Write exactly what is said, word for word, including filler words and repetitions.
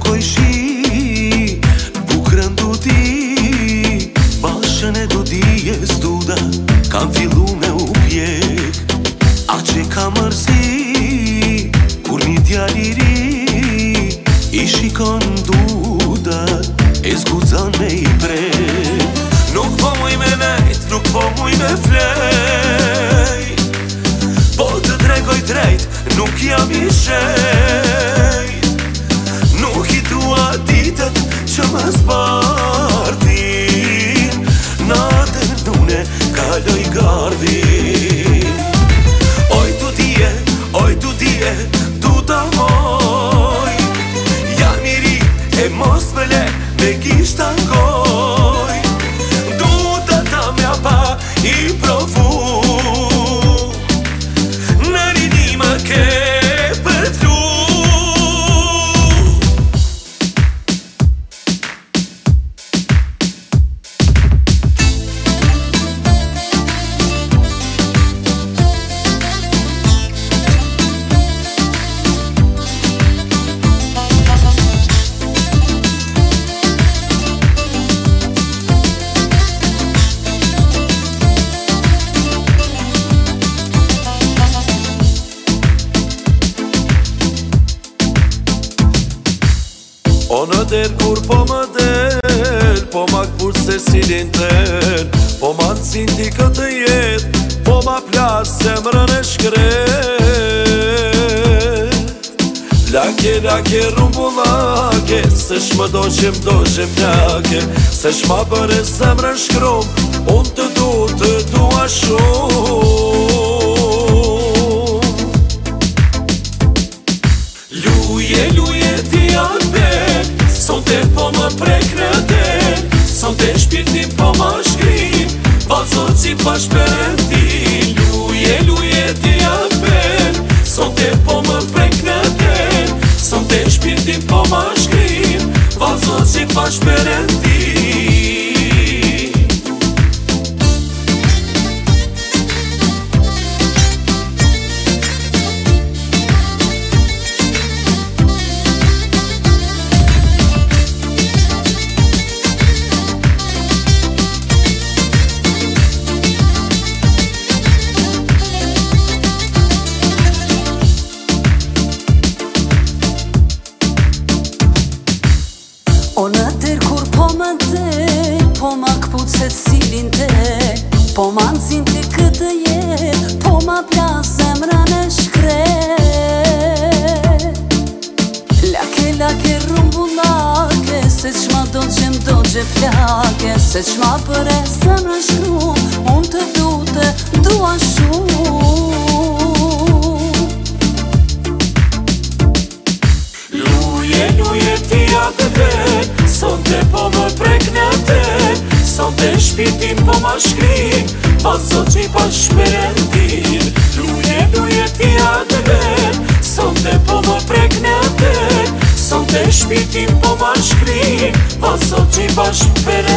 nevoj shi, bukrëndu ti, bashën e do dije s'duda, kam fillu me u pjek. A që ka mërzi, kur një djali ri, i shikon dudat, e zgudzan me i prek. Nuk po muj me nejt, nuk po muj me flejt, po të tregoj drejt, nuk jam i shejt. Nuk i dua ditët që më zbardin, natën nune kaloj gardin. Oj tu dije, oj tu dije, tu ta moj, jam i ri e mos me le me gisht angoj. Du ta ta mja pa i provu, në rini më ke përflu. O në del kur po më del, po ma kpur se silin tel, po ma nësin ti këtë jet, po ma plas zemrën e shkret. Lake, lake, rumbullake, se shmë do që m'do që m'ljake, se shma bërë e zemrën shkrum, unë të du, të dua shumë. Luje, luje ti atë, sonte po më prek në del, sonte shpirtin po më shkrim, vazot si pa shperentin. Luje, luje ti apel, sonte po më prek në del, sonte shpirtin po më shkrim, vazot si pa shperentin. O në tërë kur po më del, po ma kput se cilin tel, po ma nëzin të këtë jet, po ma plas zemrën e shkret. Lake, lake, rumbullake, se qma do që m'do që flake, se qma për e zemrën shkru, unë të du të dua shumë. Luje, luje ti atë del, sonte po më prek në tel, sonte shpirtin po ma shkrim, vazot që pa shperentin. Luje, luje ti atë del, sonte po më prek në tel, sonte shpirtin po ma shkrim, vazot që pa shperentin.